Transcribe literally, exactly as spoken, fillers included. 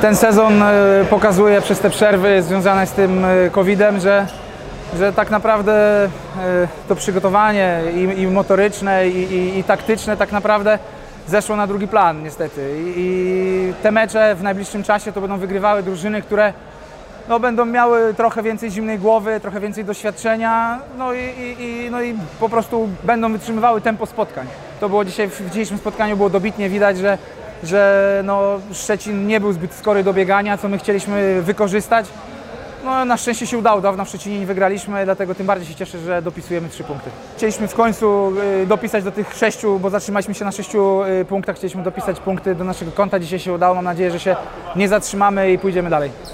ten sezon pokazuje przez te przerwy związane z tym kowidem, że, że tak naprawdę to przygotowanie i, i motoryczne, i, i, i taktyczne tak naprawdę zeszło na drugi plan niestety. I, i te mecze w najbliższym czasie to będą wygrywały drużyny, które no, będą miały trochę więcej zimnej głowy, trochę więcej doświadczenia, no i, i, no i po prostu będą wytrzymywały tempo spotkań. To było dzisiaj, w dzisiejszym spotkaniu było dobitnie widać, że, że no, Szczecin nie był zbyt skory do biegania, co my chcieliśmy wykorzystać. No, na szczęście się udało, dawno w Szczecinie nie wygraliśmy, dlatego tym bardziej się cieszę, że dopisujemy trzy punkty. Chcieliśmy w końcu dopisać do tych sześciu, bo zatrzymaliśmy się na sześciu punktach, chcieliśmy dopisać punkty do naszego konta, dzisiaj się udało, mam nadzieję, że się nie zatrzymamy i pójdziemy dalej.